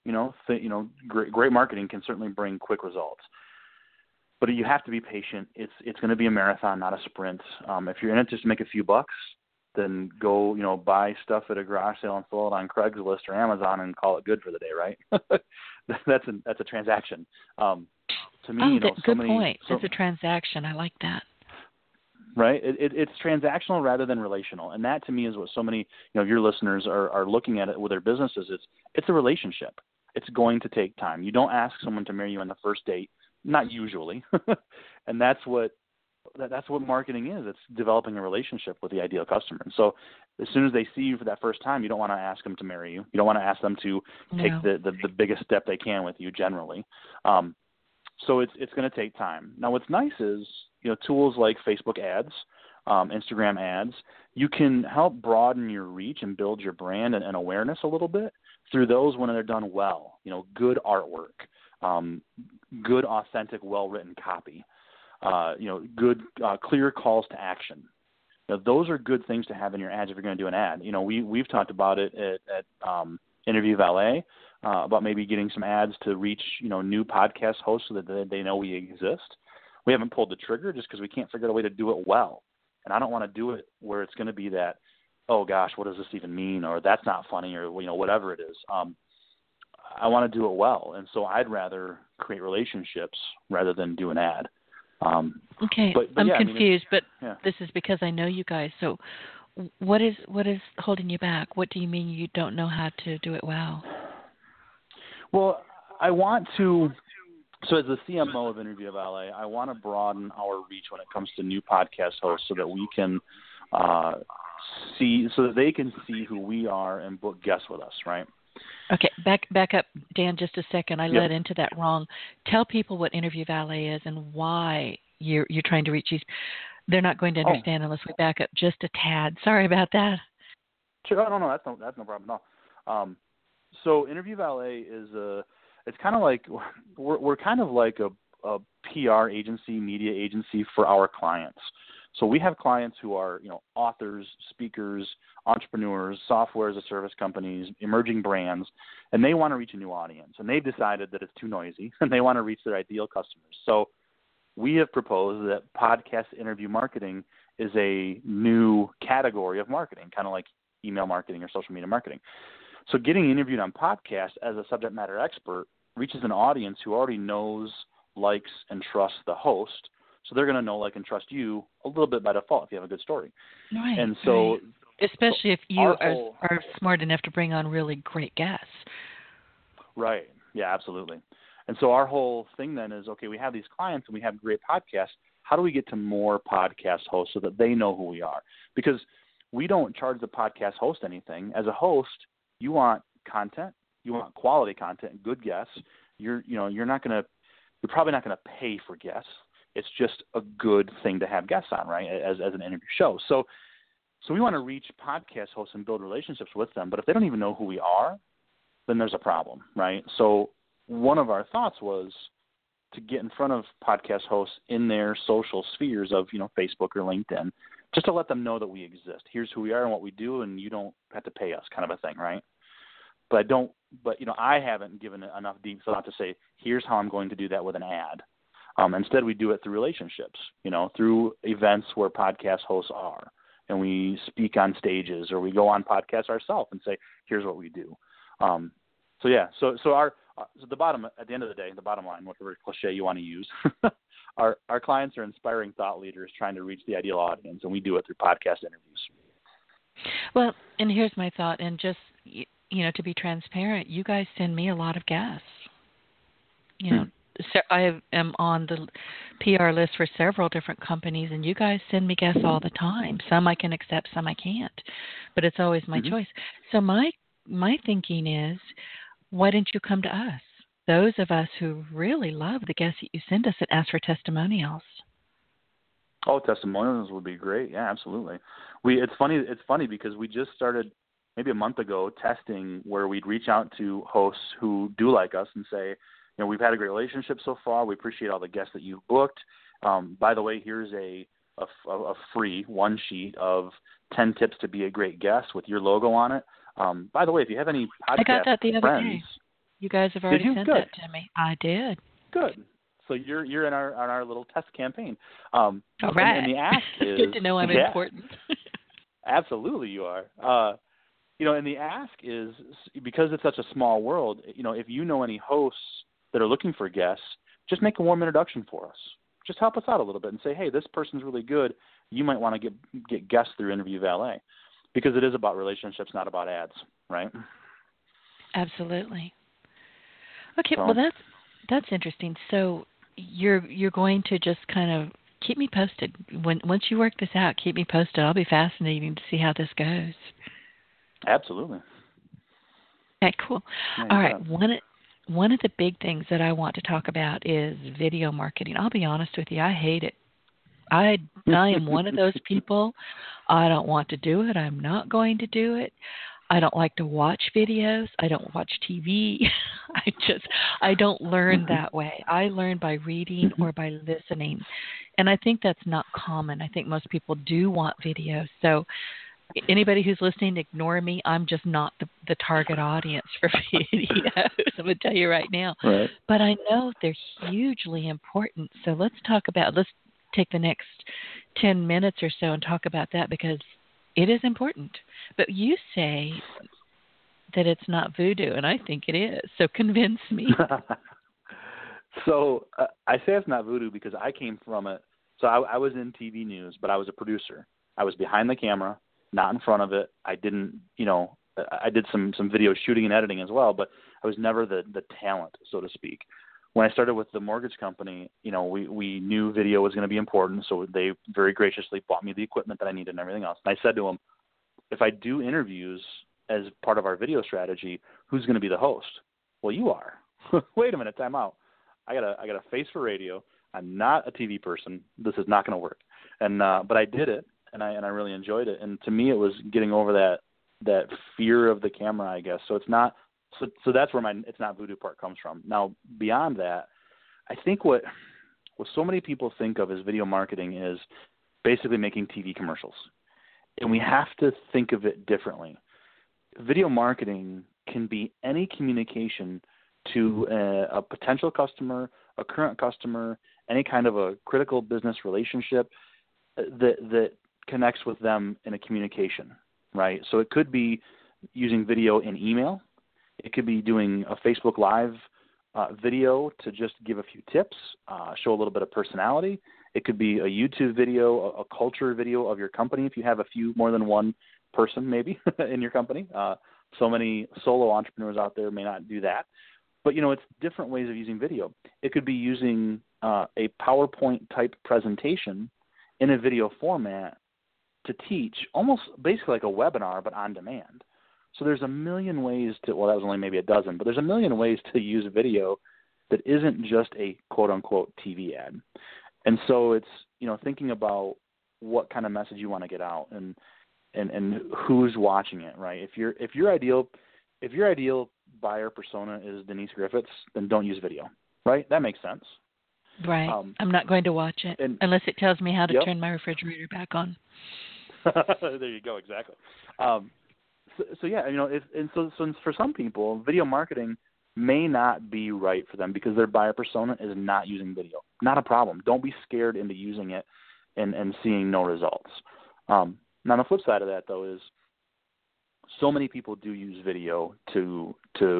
Great marketing can certainly bring quick results, but you have to be patient. It's going to be a marathon, not a sprint. If you're in it just to make a few bucks, then go, buy stuff at a garage sale and sell it on Craigslist or Amazon and call it good for the day, right? That's a transaction. To me, good point. It's a transaction. I like that. Right? It's transactional rather than relational, and that to me is what so many of your listeners are looking at it with their businesses. It's a relationship. It's going to take time. You don't ask someone to marry you on the first date, not usually, and that's what marketing is. It's developing a relationship with the ideal customer. And so as soon as they see you for that first time, you don't want to ask them to marry you. You don't want to ask them to take the biggest step they can with you generally. So it's going to take time. Now, what's nice is, tools like Facebook ads, Instagram ads, you can help broaden your reach and build your brand and awareness a little bit through those when they're done well. Good artwork, good, authentic, well-written copy, good, clear calls to action. Those are good things to have in your ads if you're going to do an ad. We've talked about it at Interview Valet, about maybe getting some ads to reach, new podcast hosts so that they know we exist. We haven't pulled the trigger just because we can't figure out a way to do it well. And I don't want to do it where it's going to be that, oh gosh, what does this even mean? Or that's not funny, or, whatever it is. I want to do it well. And so I'd rather create relationships rather than do an ad. Okay. But I'm confused, but this is because I know you guys. So what is holding you back? What do you mean you don't know how to do it well? Well, I want to, so as the CMO of Interview Valet, I want to broaden our reach when it comes to new podcast hosts so that we can so that they can see who we are and book guests with us, right? Okay, back up, Dan, just a second. I led into that wrong. Tell people what Interview Valet is and why you're trying to reach these. They're not going to understand unless we back up just a tad. Sorry about that. Sure, no, that's no problem at all. So Interview Valet is it's kind of like we're kind of like a PR agency, media agency for our clients. So we have clients who are, authors, speakers, entrepreneurs, software as a service companies, emerging brands, and they want to reach a new audience. And they've decided that it's too noisy, and they want to reach their ideal customers. So we have proposed that podcast interview marketing is a new category of marketing, kind of like email marketing or social media marketing. So getting interviewed on podcasts as a subject matter expert reaches an audience who already knows, likes, and trusts the host. So they're going to know, like, and trust you a little bit by default if you have a good story. Right. And so, especially if you are smart enough to bring on really great guests. Right. Yeah, absolutely. And so our whole thing then is, okay, we have these clients and we have great podcasts. How do we get to more podcast hosts so that they know who we are? Because we don't charge the podcast host anything. As a host, you want content, you want quality content, good guests. You're probably not going to pay for guests. It's just a good thing to have guests on, right, as an interview show. So we want to reach podcast hosts and build relationships with them. But if they don't even know who we are, then there's a problem, right? So one of our thoughts was to get in front of podcast hosts in their social spheres of, Facebook or LinkedIn, just to let them know that we exist. Here's who we are and what we do, and you don't have to pay us, kind of a thing, right? But I haven't given it enough deep thought to say, here's how I'm going to do that with an ad. Instead, we do it through relationships, through events where podcast hosts are, and we speak on stages, or we go on podcasts ourselves and say, here's what we do. So the bottom, at the end of the day, the bottom line, whatever cliche you want to use, our clients are inspiring thought leaders trying to reach the ideal audience, and we do it through podcast interviews. Well, and here's my thought, and just, to be transparent, you guys send me a lot of guests. So I am on the PR list for several different companies, and you guys send me guests all the time. Some I can accept, some I can't, but it's always my choice. So my thinking is, why didn't you come to us? Those of us who really love the guests that you send us and ask for testimonials. Oh, testimonials would be great. Yeah, absolutely. It's funny because we just started maybe a month ago testing where we'd reach out to hosts who do like us and say, we've had a great relationship so far. We appreciate all the guests that you've booked. By the way, here's a free one sheet of 10 tips to be a great guest with your logo on it. By the way, if you have any podcast I got that the other friends, day. You guys have already sent Good. that to me. I did. Good. So you're in our little test campaign. All right. And the ask is good to know I'm important. Absolutely, you are. And the ask is, because it's such a small world, if you know any hosts that are looking for guests, just make a warm introduction for us. Just help us out a little bit and say, hey, this person's really good. You might want to get guests through Interview Valet, because it is about relationships, not about ads, right? Absolutely. Okay, well that's interesting. So you're going to just kind of keep me posted. Once you work this out, keep me posted. I'll be fascinated to see how this goes. Absolutely. Okay, cool. All right, one of the big things that I want to talk about is video marketing. I'll be honest with you, I hate it. I am one of those people. I don't want to do it. I'm not going to do it. I don't like to watch videos. I don't watch TV. I don't learn that way. I learn by reading or by listening. And I think that's not common. I think most people do want video. So anybody who's listening, ignore me. I'm just not the target audience for videos. I'm going to tell you right now. Right. But I know they're hugely important. So let's take the next 10 minutes or so and talk about that, because it is important. But you say that it's not voodoo, and I think it is. So convince me. So I say it's not voodoo because I came from it. So I was in TV news, but I was a producer. I was behind the camera, not in front of it. I didn't, I did some video shooting and editing as well, but I was never the talent, so to speak. When I started with the mortgage company, we knew video was going to be important, so they very graciously bought me the equipment that I needed and everything else. And I said to them, if I do interviews as part of our video strategy, who's going to be the host? Well, you are. Wait a minute, time out. I got a face for radio. I'm not a TV person. This is not going to work. And but I did it, and I really enjoyed it. And to me, it was getting over that fear of the camera, I guess. So it's not. So that's where it's not voodoo part comes from. Now, beyond that, I think what so many people think of as video marketing is basically making TV commercials. And we have to think of it differently. Video marketing can be any communication to a potential customer, a current customer, any kind of a critical business relationship that connects with them in a communication, right? So it could be using video in email. It could be doing a Facebook Live video to just give a few tips, show a little bit of personality. It could be a YouTube video, a culture video of your company if you have more than one person maybe in your company. So many solo entrepreneurs out there may not do that. But, it's different ways of using video. It could be using a PowerPoint-type presentation in a video format to teach, almost basically like a webinar, but on demand. So there's a million ways that was only maybe a dozen, but there's a million ways to use video that isn't just a quote-unquote TV ad. And so it's, thinking about what kind of message you want to get out and who's watching it, right? If your ideal buyer persona is Denise Griffiths, then don't use video, right? That makes sense. Right. I'm not going to watch it unless it tells me how to turn my refrigerator back on. There you go, exactly. So yeah, so for some people, video marketing may not be right for them because their buyer persona is not using video. Not a problem. Don't be scared into using it and seeing no results. Now, the flip side of that, though, is so many people do use video to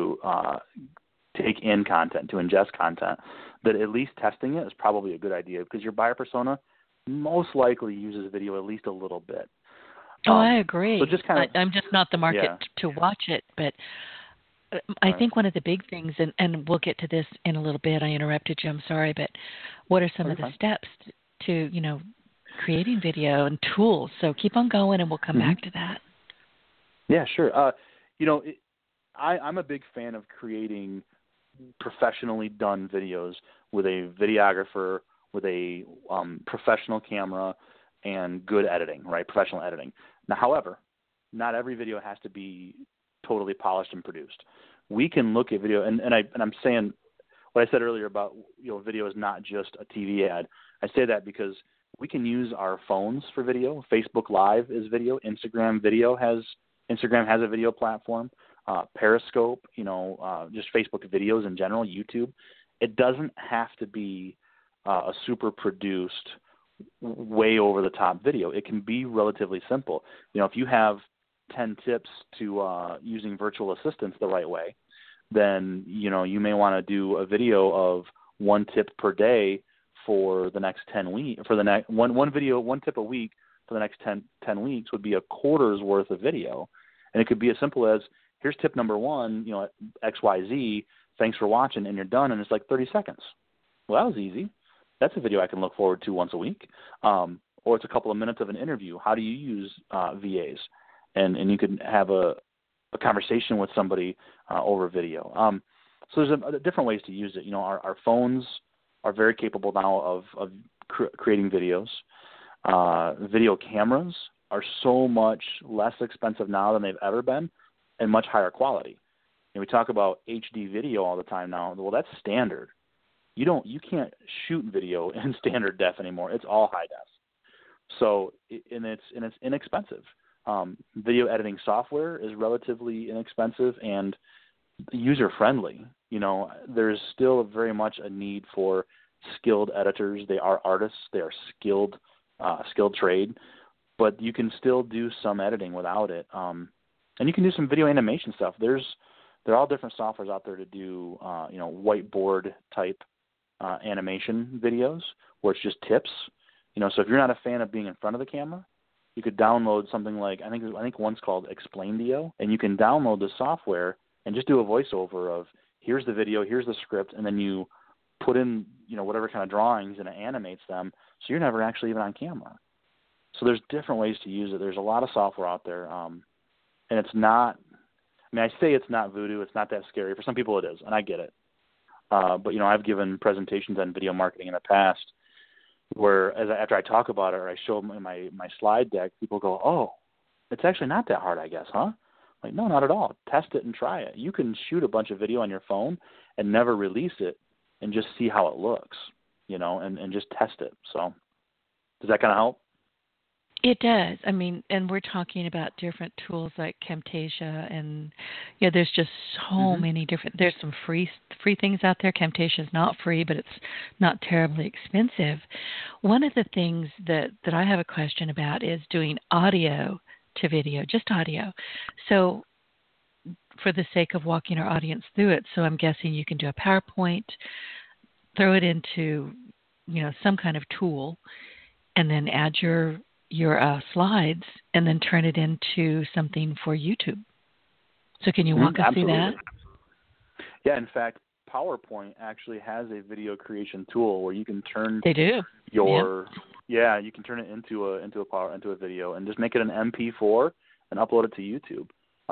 take in content, to ingest content, that at least testing it is probably a good idea because your buyer persona most likely uses video at least a little bit. I agree. So just I'm just not the market to watch it, but I think one of the big things, and we'll get to this in a little bit. I interrupted you. I'm sorry, but what are some of the steps to creating video and tools? So keep on going, and we'll come back to that. Yeah, sure. I'm a big fan of creating professionally done videos with a videographer, with a professional camera, and good editing, right? Professional editing. Now, however, not every video has to be totally polished and produced. We can look at video, and I'm saying what I said earlier about, video is not just a TV ad. I say that because we can use our phones for video. Facebook Live is video. Instagram has a video platform. Periscope, just Facebook videos in general, YouTube. It doesn't have to be a super produced, way over the top video. It can be relatively simple. If you have 10 tips to using virtual assistants the right way, then you may want to do a video of one tip per day for the next 10 weeks. For the next one tip a week for the next 10 weeks would be a quarter's worth of video, and it could be as simple as, here's tip number 1, XYZ. Thanks for watching, and you're done, and it's like 30 seconds. Well, that was easy. That's a video I can look forward to once a week. Or it's a couple of minutes of an interview. How do you use VAs? And you can have a conversation with somebody over video. So there's different ways to use it. Our phones are very capable now of creating videos. Video cameras are so much less expensive now than they've ever been, and much higher quality. We talk about HD video all the time now. Well, that's standard. You can't shoot video in standard def anymore. It's all high def. So, and it's inexpensive. Video editing software is relatively inexpensive and user friendly. There's still very much a need for skilled editors. They are artists. They are skilled trade, but you can still do some editing without it. And you can do some video animation stuff. There are all different softwares out there to do, whiteboard type animation videos where it's just tips. So if you're not a fan of being in front of the camera, you could download something like, I think one's called Explaindio, and you can download the software and just do a voiceover of, here's the video, here's the script, and then you put in, whatever kind of drawings, and it animates them, so you're never actually even on camera. So there's different ways to use it. There's a lot of software out there, and it's not, I say it's not voodoo, it's not that scary. For some people it is, and I get it. But, I've given presentations on video marketing in the past where after I talk about it or I show them in my slide deck, people go, oh, it's actually not that hard, I guess, huh? Like, no, not at all. Test it and try it. You can shoot a bunch of video on your phone and never release it and just see how it looks, and just test it. So does that kind of help? It does. And we're talking about different tools like Camtasia, and there's just so many different. There's some free things out there. Camtasia is not free, but it's not terribly expensive. One of the things that I have a question about is doing audio to video, just audio. So, for the sake of walking our audience through it, so I'm guessing you can do a PowerPoint, throw it into some kind of tool, and then add your slides, and then turn it into something for YouTube. So can you walk us through that? Yeah, in fact, PowerPoint actually has a video creation tool where you can turn you can turn it into a video and just make it an MP4 and upload it to YouTube.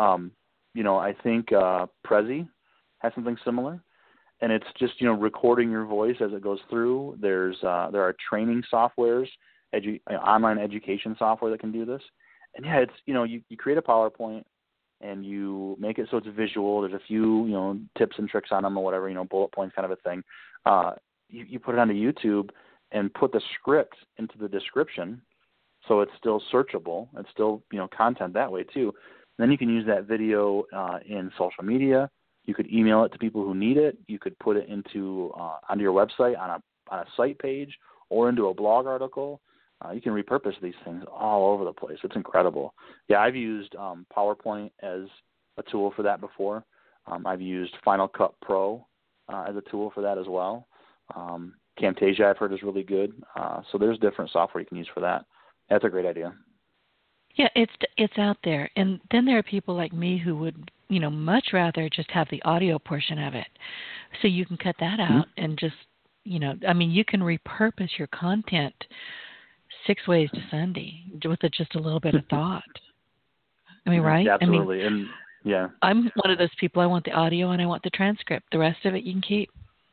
I think Prezi has something similar, and it's just recording your voice as it goes through. There are training softwares, online education software that can do this. And it's, you create a PowerPoint and you make it so it's visual. There's a few, tips and tricks on them or whatever, bullet points kind of a thing. You put it onto YouTube and put the script into the description so it's still searchable. It's still, content that way too. And then you can use that video in social media. You could email it to people who need it. You could put it onto your website on a site page or into a blog article. You can repurpose these things all over the place. It's incredible. Yeah, I've used PowerPoint as a tool for that before. I've used Final Cut Pro as a tool for that as well. Camtasia I've heard is really good. So there's different software you can use for that. That's a great idea. Yeah, it's out there. And then there are people like me who would, much rather just have the audio portion of it. So you can cut that out and just, you can repurpose your content 6 ways to Sunday with just a little bit of thought. Right? Absolutely. And yeah, I'm one of those people. I want the audio and I want the transcript. The rest of it you can keep.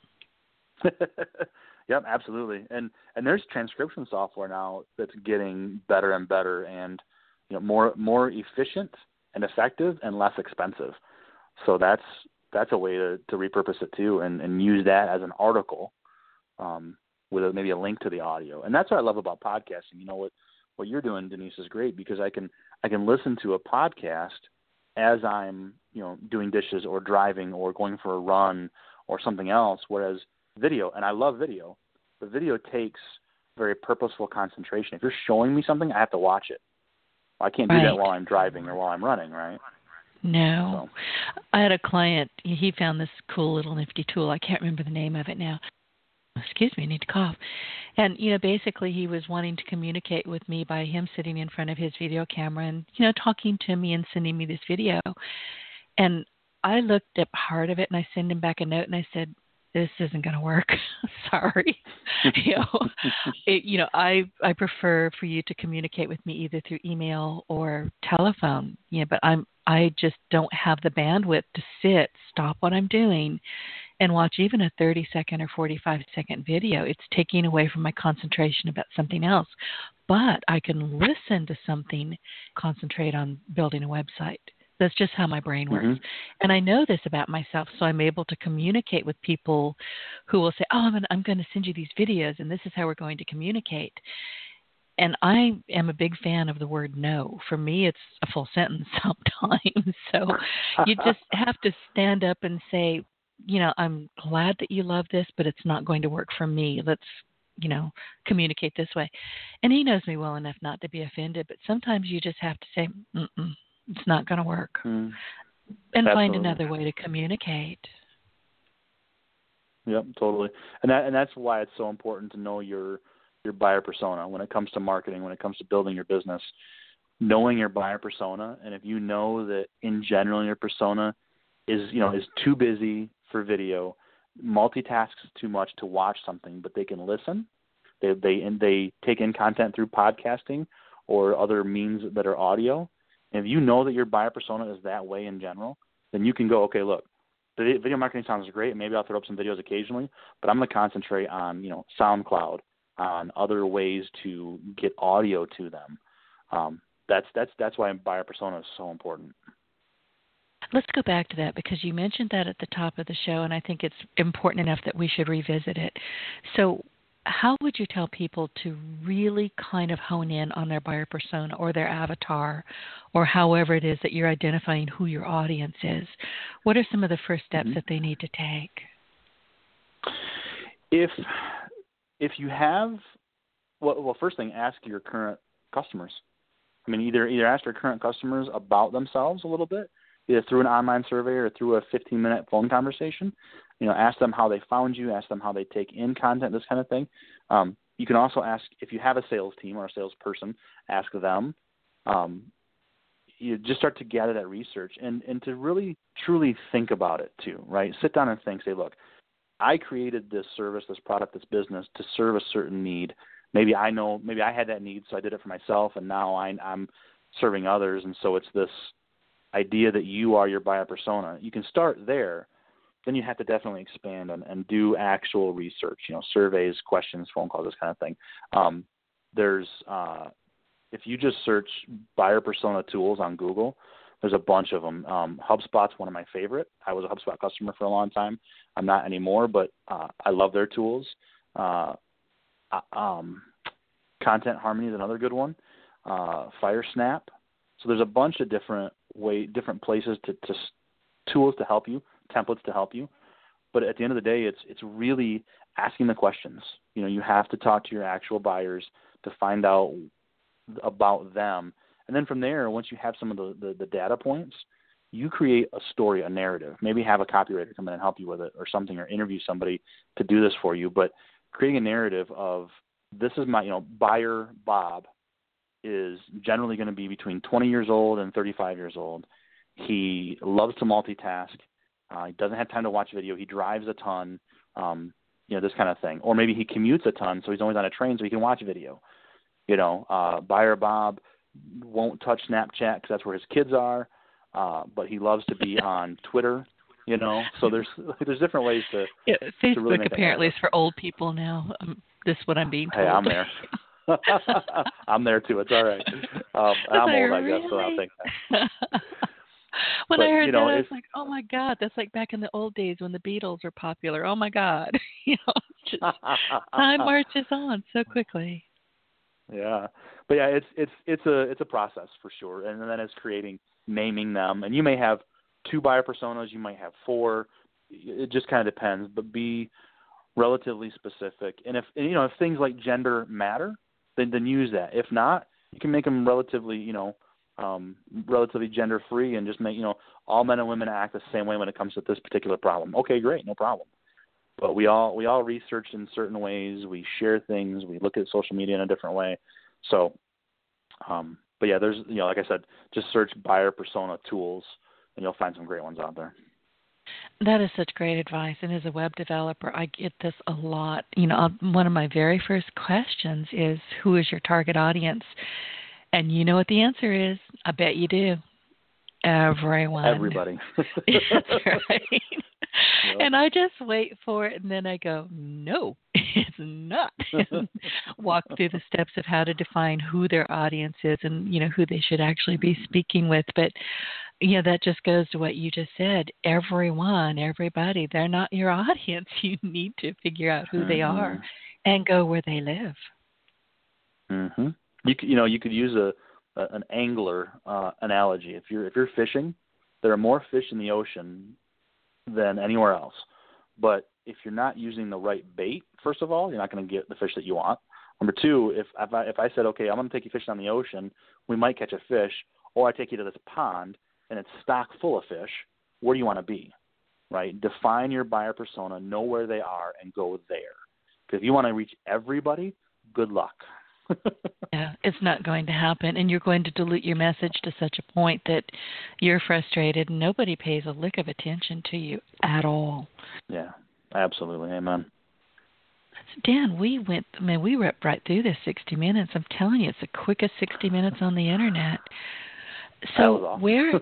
Yep, absolutely. And there's transcription software now that's getting better and better, and more efficient and effective and less expensive. So that's that's a way to repurpose it too, and use that as an article with maybe a link to the audio. And that's what I love about podcasting. You know, what you're doing, Denise, is great, because I can listen to a podcast as I'm, you know, doing dishes or driving or going for a run or something else, whereas video, and I love video, but video takes very purposeful concentration. If you're showing me something, I have to watch it. I can't do that while I'm driving or while I'm running, right? No. So. I had a client, he found this cool little nifty tool. I can't remember the name of it now. Excuse me, I need to cough. And, you know, basically he was wanting to communicate with me by him sitting in front of his video camera and, you know, talking to me and sending me this video. And I looked at part of it and I sent him back a note and I said, this isn't going to work. Sorry. I prefer for you to communicate with me either through email or telephone, but I just don't have the bandwidth to stop what I'm doing and watch even a 30-second or 45-second video. It's taking away from my concentration about something else. But I can listen to something, concentrate on building a website. That's just how my brain works. Mm-hmm. And I know this about myself, so I'm able to communicate with people who will say, oh, I'm going to send you these videos, and this is how we're going to communicate. And I am a big fan of the word no. For me, it's a full sentence sometimes. So you just have to stand up and say, I'm glad that you love this, but it's not going to work for me. Let's, communicate this way. And he knows me well enough not to be offended, but sometimes you just have to say, it's not going to work. And Absolutely. Find another way to communicate. Yep, totally. And that's why it's so important to know your buyer persona when it comes to marketing, when it comes to building your business. Knowing your buyer persona, and if you know that in general your persona is too busy for video, multitasks too much to watch something, but they can listen. They take in content through podcasting or other means that are audio. And if you know that your buyer persona is that way in general, then you can go, okay, look, the video marketing sounds great. Maybe I'll throw up some videos occasionally, but I'm going to concentrate on, SoundCloud, on other ways to get audio to them. That's why buyer persona is so important. Let's go back to that because you mentioned that at the top of the show, and I think it's important enough that we should revisit it. So how would you tell people to really kind of hone in on their buyer persona or their avatar or however it is that you're identifying who your audience is? What are some of the first steps that they need to take? If you have, well, first thing, ask your current customers. I mean, either ask your current customers about themselves a little bit, either through an online survey or through a 15-minute phone conversation. Ask them how they found you, ask them how they take in content, this kind of thing. You can also ask, if you have a sales team or a salesperson, ask them. You just start to gather that research and to really, truly think about it too, right? Sit down and think, say, look, I created this service, this product, this business to serve a certain need. Maybe I had that need, so I did it for myself, and now I'm serving others, and so it's this idea that you are your buyer persona. You can start there. Then you have to definitely expand and do actual research, surveys, questions, phone calls, this kind of thing. If you just search buyer persona tools on Google, there's a bunch of them. HubSpot's one of my favorite. I was a HubSpot customer for a long time. I'm not anymore, but I love their tools. Content Harmony is another good one. Firesnap. So there's a bunch of different places to tools to help you, templates to help you. But at the end of the day, it's really asking the questions. You have to talk to your actual buyers to find out about them. And then from there, once you have some of the data points, you create a story, a narrative. Maybe have a copywriter come in and help you with it or something, or interview somebody to do this for you. But creating a narrative of, this is my, buyer Bob is generally going to be between 20 years old and 35 years old. He loves to multitask. He doesn't have time to watch video. He drives a ton, this kind of thing. Or maybe he commutes a ton, so he's always on a train so he can watch video. Buyer Bob won't touch Snapchat because that's where his kids are, but he loves to be on Twitter. So there's different ways to. Yeah, Facebook to really apparently is for old people now. This is what I'm being told. Hey, I'm there. I'm there too. It's all right. I'm old, I guess, so I'll take that. When but, I heard you know, that, I was like, oh my God, that's like back in the old days when the Beatles were popular. Oh my God. Just time marches on so quickly. Yeah, but yeah, it's a process for sure, and then it's naming them, and you may have 2 buyer personas, you might have 4. It just kind of depends, but be relatively specific. And if things like gender matter, then use that. If not, you can make them relatively gender free and just make all men and women act the same way when it comes to this particular problem. Okay, great, no problem. But we all research in certain ways. We share things. We look at social media in a different way. So, but yeah, there's like I said, just search buyer persona tools, and you'll find some great ones out there. That is such great advice. And as a web developer, I get this a lot. One of my very first questions is, who is your target audience? And you know what the answer is? I bet you do. Everyone. Everybody. That's right. Yep. And I just wait for it, and then I go, no, it's not. Walk through the steps of how to define who their audience is and, who they should actually be speaking with. But, that just goes to what you just said. Everyone, everybody, they're not your audience. You need to figure out who they are and go where they live. Mm-hmm. You could use an angler analogy. If you're fishing, there are more fish in the ocean than anywhere else. But if you're not using the right bait, first of all, you're not going to get the fish that you want. Number 2, if I said, okay, I'm going to take you fishing on the ocean, we might catch a fish, or I take you to this pond and it's stock full of fish, where do you want to be, right? Define your buyer persona, know where they are, and go there. Because if you want to reach everybody, good luck. Yeah, it's not going to happen, and you're going to dilute your message to such a point that you're frustrated and nobody pays a lick of attention to you at all. Yeah, absolutely. Amen. Dan, we ripped right through this 60 minutes. I'm telling you, it's the quickest 60 minutes on the internet. So awesome.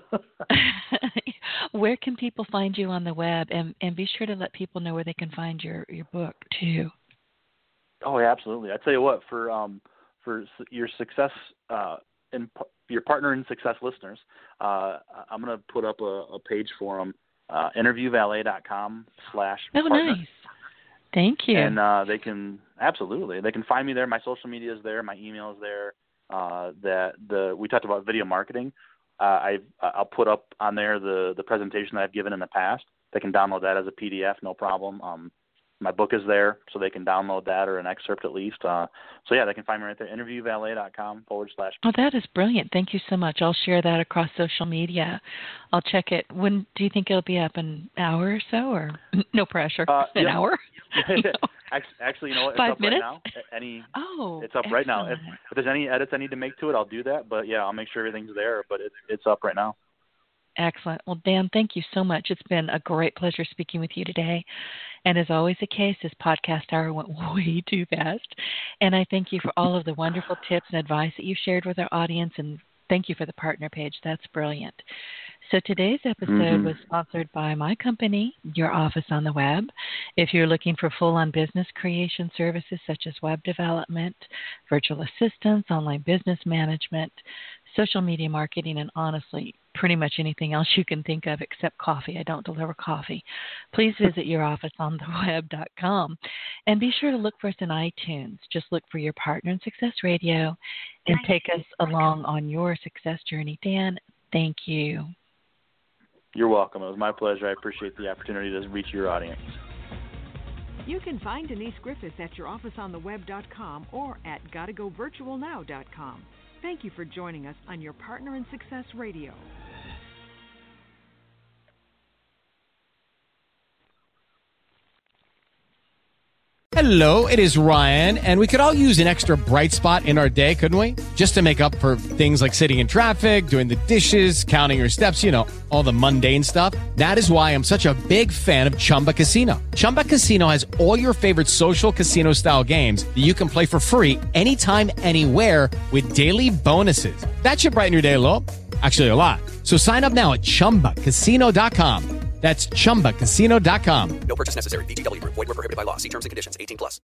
where can people find you on the web, and be sure to let people know where they can find your book too. Oh, yeah, absolutely. I tell you what, for your success and your partner in success listeners, I'm going to put up a page for them, interviewvalet.com/partner. Oh, nice. Thank you. And they can find me there. My social media is there. My email is there. We talked about video marketing. I'll put up on there the presentation that I've given in the past. They can download that as a PDF, no problem. My book is there, so they can download that, or an excerpt at least. So yeah, they can find me right there, interviewvalet.com/. Oh, that is brilliant. Thank you so much. I'll share that across social media. I'll check it. When do you think it'll be up? An hour or so, or no pressure? An hour? No. Actually, you know what? It's 5 up minutes? right now. It's up right now. If there's any edits I need to make to it, I'll do that. But yeah, I'll make sure everything's there. But it's up right now. Excellent. Well, Dan, thank you so much. It's been a great pleasure speaking with you today. And as always the case, this podcast hour went way too fast. And I thank you for all of the wonderful tips and advice that you shared with our audience. And thank you for the partner page. That's brilliant. So today's episode was sponsored by my company, Your Office on the Web. If you're looking for full-on business creation services such as web development, virtual assistants, online business management, social media marketing, and honestly, pretty much anything else you can think of except coffee. I don't deliver coffee. Please visit yourofficeontheweb.com and be sure to look for us in iTunes. Just look for Your Partner in Success Radio and take us along on your success journey. Dan, thank you. You're welcome. It was my pleasure. I appreciate the opportunity to reach your audience. You can find Denise Griffiths at yourofficeontheweb.com or at gottagovirtualnow.com. Thank you for joining us on Your Partner in Success Radio. Hello, it is Ryan, and we could all use an extra bright spot in our day, couldn't we? Just to make up for things like sitting in traffic, doing the dishes, counting your steps, all the mundane stuff. That is why I'm such a big fan of Chumba Casino. Chumba Casino has all your favorite social casino-style games that you can play for free anytime, anywhere with daily bonuses. That should brighten your day a little. Actually, a lot. So sign up now at ChumbaCasino.com. That's ChumbaCasino.com. No purchase necessary. VGW Group. Void where prohibited by law. See terms and conditions. 18+.